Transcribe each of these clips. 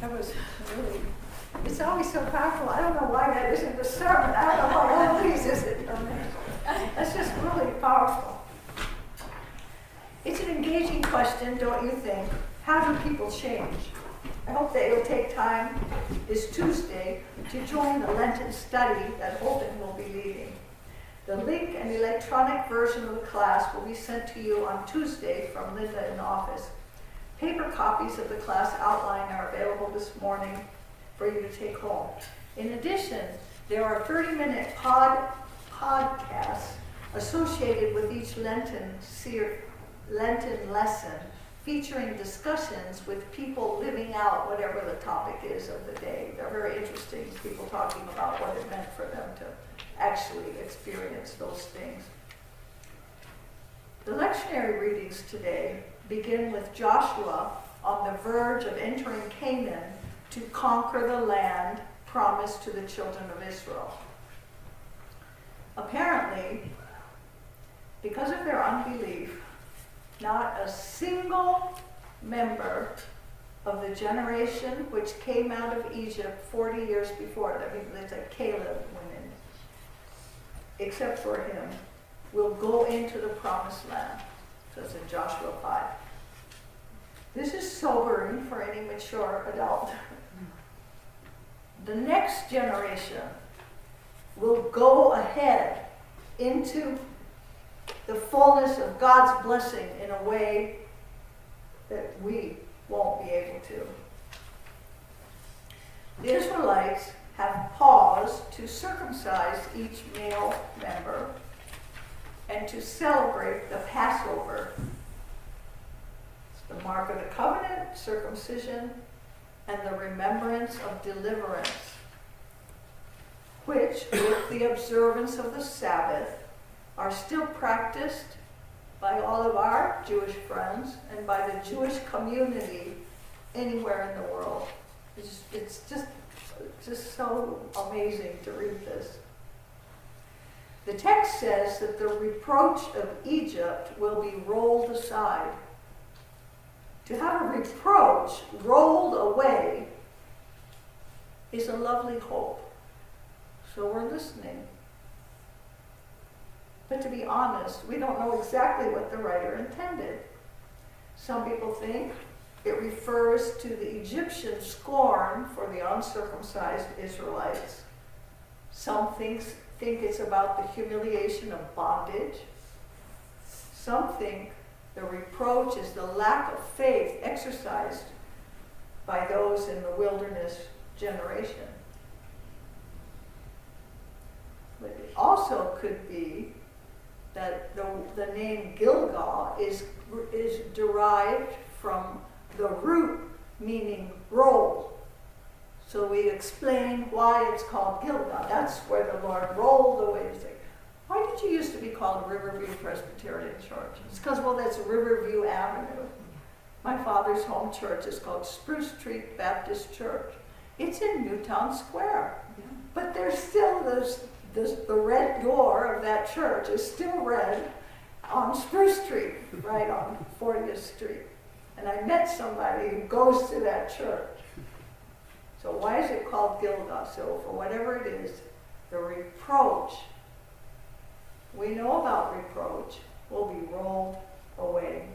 That was really, it's always so powerful. I don't know why that isn't the sermon. I don't know why all these isn't. That's just really powerful. It's an engaging question, don't you think? How do people change? I hope that you'll take time this Tuesday to join the Lenten study that Holden will be leading. The link and electronic version of the class will be sent to you on Tuesday from Linda in the office. Paper copies of the class outline are available this morning for you to take home. In addition, there are 30-minute podcasts associated with each Lenten lesson, featuring discussions with people living out whatever the topic is of the day. They're very interesting, people talking about what it meant for them to actually experience those things. The lectionary readings today begin with Joshua on the verge of entering Canaan to conquer the land promised to the children of Israel. Apparently, because of their unbelief, not a single member of the generation which came out of Egypt 40 years before, I mean, it's like Caleb went in, except for him, will go into the promised land. So it's in Joshua 5. This is sobering for any mature adult. The next generation will go ahead into the fullness of God's blessing in a way that we won't be able to. The Israelites have paused to circumcise each male member and to celebrate the Passover. It's the mark of the covenant, circumcision, and the remembrance of deliverance, which, with the observance of the Sabbath, are still practiced by all of our Jewish friends and by the Jewish community anywhere in the world. It's just so amazing to read this. The text says that the reproach of Egypt will be rolled aside. To have a reproach rolled away is a lovely hope. So we're listening. But to be honest, we don't know exactly what the writer intended. Some people think it refers to the Egyptian scorn for the uncircumcised Israelites. Some think it's about the humiliation of bondage. Some think the reproach is the lack of faith exercised by those in the wilderness generation. But it also could be that the name Gilgal is derived from the root meaning roll. So we explain why it's called Gilgal. That's where the Lord rolled away. You say, why did you used to be called Riverview Presbyterian Church? It's because, well, that's Riverview Avenue. My father's home church is called Spruce Street Baptist Church. It's in Newtown Square. But there's still the red door of that church is still red on Spruce Street, right on 40th Street. And I met somebody who goes to that church. So why is it called Gilgal? So for whatever it is, the reproach, we know about reproach, will be rolled away.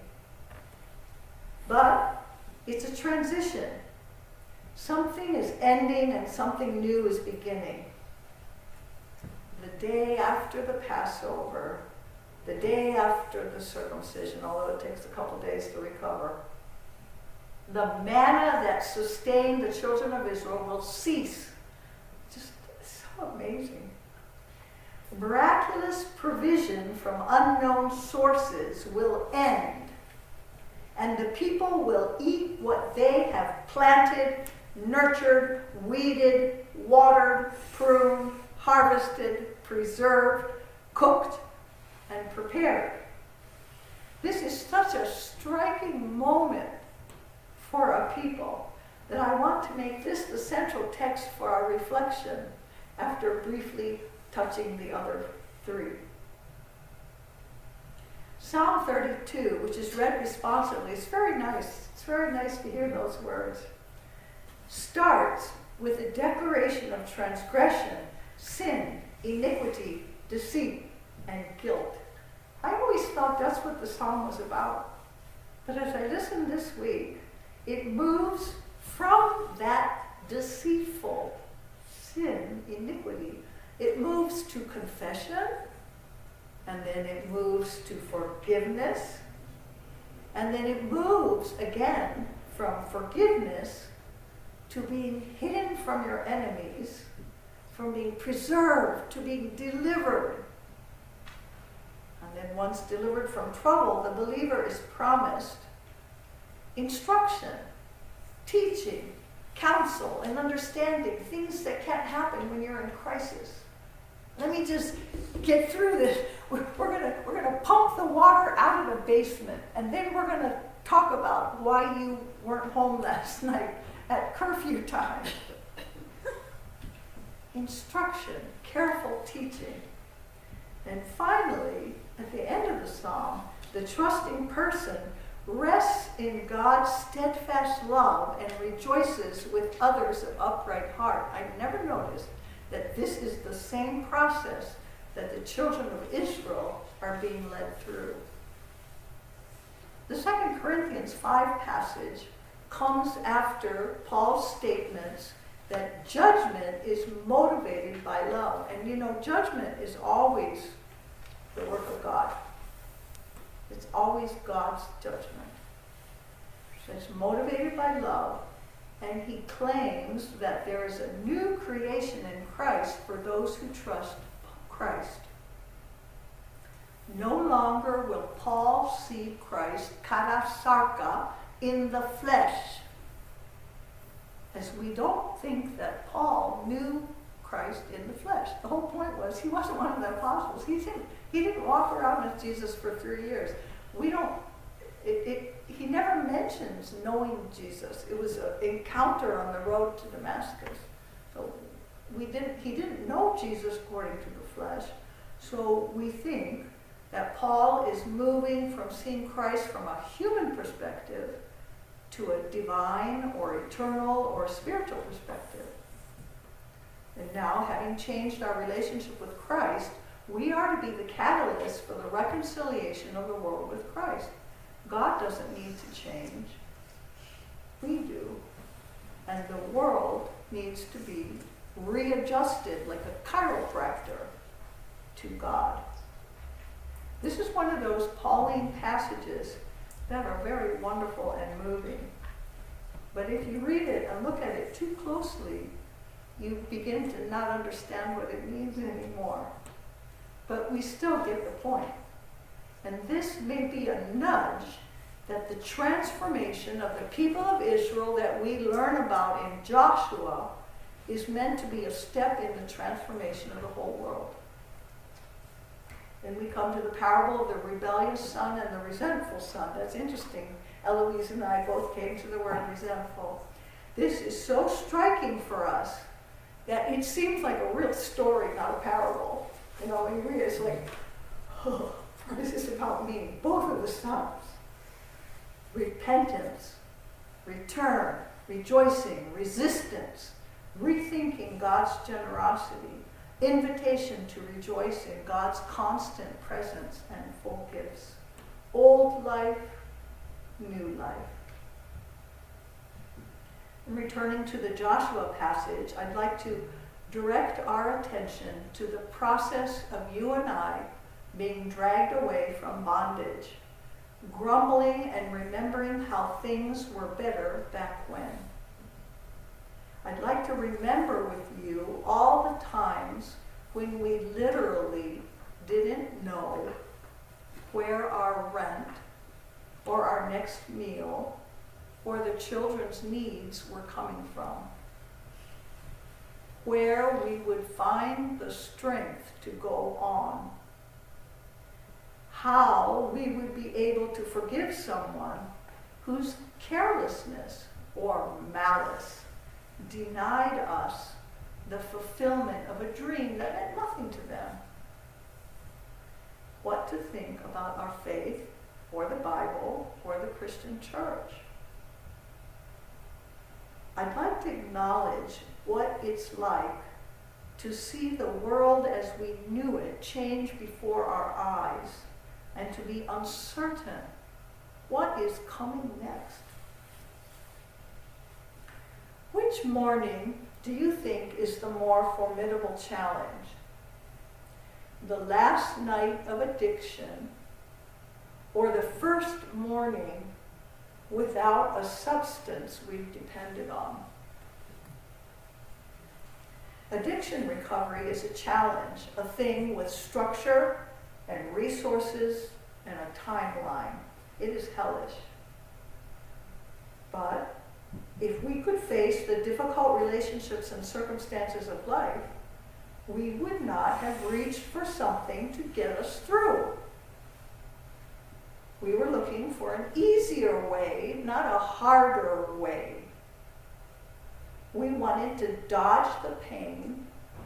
But it's a transition. Something is ending and something new is beginning. The day after the Passover, the day after the circumcision, although it takes a couple days to recover, the manna that sustained the children of Israel will cease. Just so amazing. Miraculous provision from unknown sources will end, and the people will eat what they have planted, nurtured, weeded, watered, pruned, harvested, preserved, cooked, and prepared. This is such a striking moment for a people that I want to make this the central text for our reflection after briefly touching the other three. Psalm 32, which is read responsively, is very nice. It's very nice to hear those words. starts with a declaration of transgression, sin, iniquity, deceit, and guilt. I always thought that's what the psalm was about. But as I listened this week, it moves from that deceitful sin, iniquity, it moves to confession, and then it moves to forgiveness, and then it moves again from forgiveness to being hidden from your enemies, from being preserved to being delivered. And then once delivered from trouble, the believer is promised instruction, teaching, counsel, and understanding, things that can't happen when you're in crisis. Let me just get through this. We're gonna pump the water out of the basement, and then we're gonna talk about why you weren't home last night at curfew time. Instruction, careful teaching. And finally, at the end of the psalm, the trusting person rests in God's steadfast love and rejoices with others of upright heart. I've never noticed that this is the same process that the children of Israel are being led through. The 2 Corinthians 5 passage comes after Paul's statements that judgment is motivated by love. And you know, judgment is always the work of God. It's always God's judgment. So it's motivated by love, and he claims that there is a new creation in Christ for those who trust Christ. No longer will Paul see Christ, katasarka, in the flesh. As we don't think that Paul knew Christ in the flesh. The whole point was he wasn't one of the apostles. He didn't walk around with Jesus for 3 years. He never mentions knowing Jesus. It was an encounter on the road to Damascus. So he didn't know Jesus according to the flesh. So we think that Paul is moving from seeing Christ from a human perspective to a divine or eternal or spiritual perspective. And now, having changed our relationship with Christ, we are to be the catalyst for the reconciliation of the world with Christ. God doesn't need to change. We do. And the world needs to be readjusted like a chiropractor to God. This is one of those Pauline passages that are very wonderful and moving. But if you read it and look at it too closely, you begin to not understand what it means anymore. But we still get the point. And this may be a nudge that the transformation of the people of Israel that we learn about in Joshua is meant to be a step in the transformation of the whole world. Then we come to the parable of the rebellious son and the resentful son. That's interesting. Eloise and I both came to the word resentful. This is so striking for us that it seems like a real story, not a parable. You know, when you read it, it's like, oh, what is this about me? Both of the sons. Repentance, return, rejoicing, resistance, rethinking God's generosity, invitation to rejoice in God's constant presence and full gifts. Old life, new life. In returning to the Joshua passage, I'd like to direct our attention to the process of you and I being dragged away from bondage, grumbling and remembering how things were better back when. I'd like to remember with you all the times when we literally didn't know where our rent or our next meal or the children's needs were coming from, where we would find the strength to go on, how we would be able to forgive someone whose carelessness or malice denied us the fulfillment of a dream that meant nothing to them. What to think about our faith or the Bible or the Christian church. I'd like to acknowledge what it's like to see the world as we knew it change before our eyes, and to be uncertain what is coming next. Which morning do you think is the more formidable challenge? The last night of addiction, or the first morning without a substance we've depended on? Addiction recovery is a challenge, a thing with structure and resources and a timeline. It is hellish. But if we could face the difficult relationships and circumstances of life, we would not have reached for something to get us through. We were looking for an easier way, not a harder way. We wanted to dodge the pain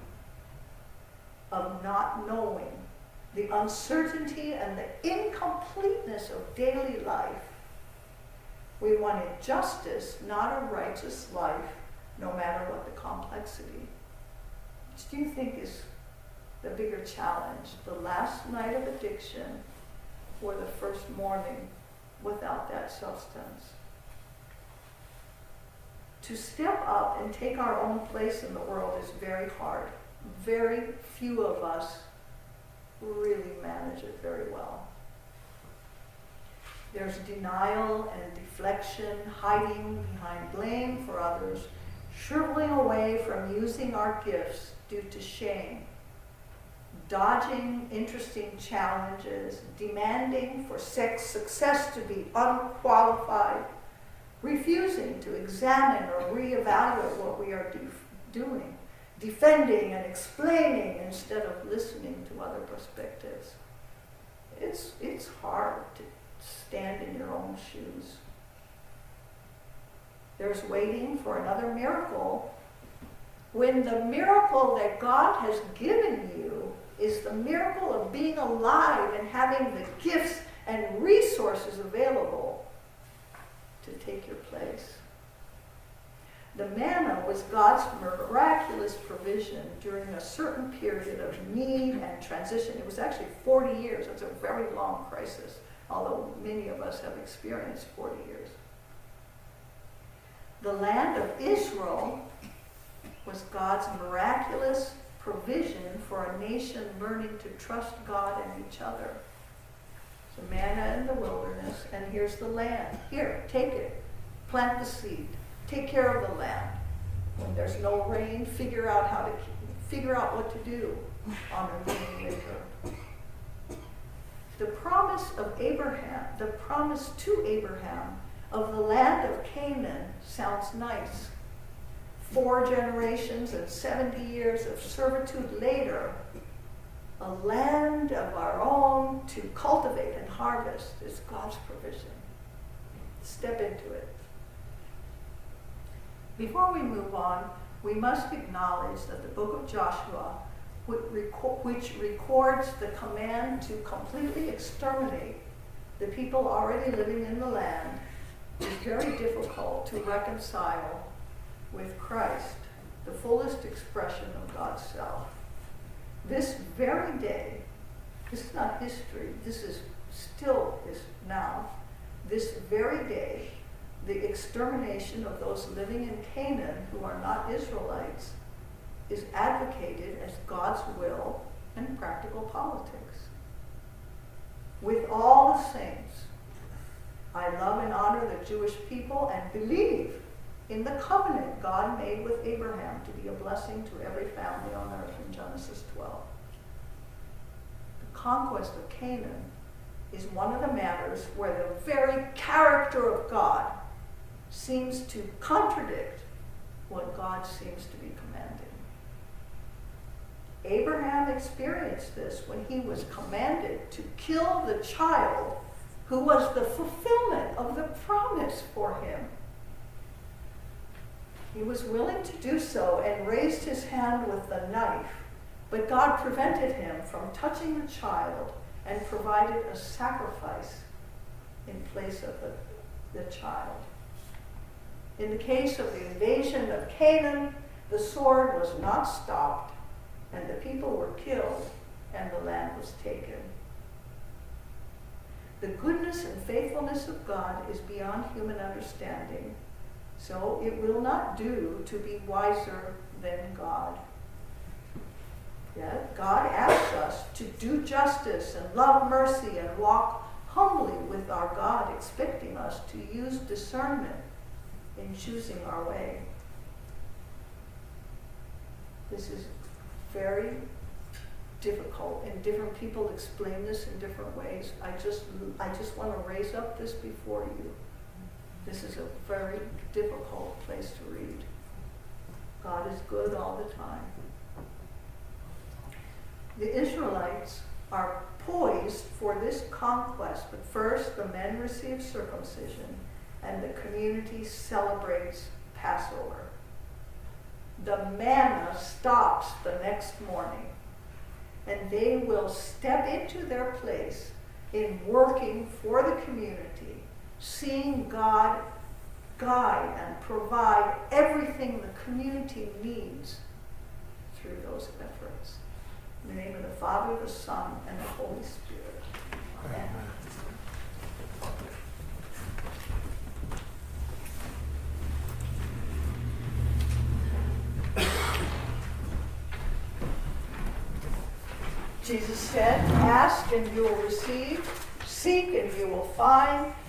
of not knowing, the uncertainty and the incompleteness of daily life. We wanted justice, not a righteous life, no matter what the complexity. Which do you think is the bigger challenge? The last night of addiction or the first morning without that substance? To step up and take our own place in the world is very hard. Very few of us really manage it very well. There's denial and deflection, hiding behind blame for others, shriveling away from using our gifts due to shame, dodging interesting challenges, demanding for success to be unqualified, refusing to examine or reevaluate what we are doing, defending and explaining instead of listening to other perspectives. It's hard to stand in your own shoes. There's waiting for another miracle when the miracle that God has given you is the miracle of being alive and having the gifts and resources available to take your place. The manna was God's miraculous provision during a certain period of need and transition. It was actually 40 years. It's a very long crisis, although many of us have experienced 40 years. The land of Israel was God's miraculous provision for a nation learning to trust God and each other. So manna in the wilderness, and here's the land. Here, take it. Plant the seed. Take care of the land. When there's no rain, figure out what to do on a rainy river. The promise to Abraham of the land of Canaan sounds nice. 4 generations and 70 years of servitude later, a land of our own to cultivate and harvest is God's provision. Step into it. Before we move on, we must acknowledge that the book of Joshua, which records the command to completely exterminate the people already living in the land, is very difficult to reconcile with Christ, the fullest expression of God's self. This very day, this is not history, this is now, this very day, the extermination of those living in Canaan who are not Israelites is advocated as God's will and practical politics. With all the saints, I love and honor the Jewish people and believe in the covenant God made with Abraham to be a blessing to every family on earth in Genesis 12. The conquest of Canaan is one of the matters where the very character of God seems to contradict what God seems to be commanding. Abraham experienced this when he was commanded to kill the child who was the fulfillment of the promise for him. He was willing to do so and raised his hand with the knife, but God prevented him from touching the child and provided a sacrifice in place of the child. In the case of the invasion of Canaan, the sword was not stopped, and the people were killed, and the land was taken. The goodness and faithfulness of God is beyond human understanding, so it will not do to be wiser than God. Yet God asks us to do justice and love mercy and walk humbly with our God, expecting us to use discernment in choosing our way. This is very difficult, and different people explain this in different ways. I just want to raise up this before you. This is a very difficult place to read. God is good all the time. The Israelites are poised for this conquest, but first the men receive circumcision and the community celebrates Passover. The manna stops the next morning, and they will step into their place in working for the community, seeing God guide and provide everything the community needs through those efforts. In the name of the Father, the Son, and the Holy Spirit. Amen. Jesus said, "Ask and you will receive, seek and you will find,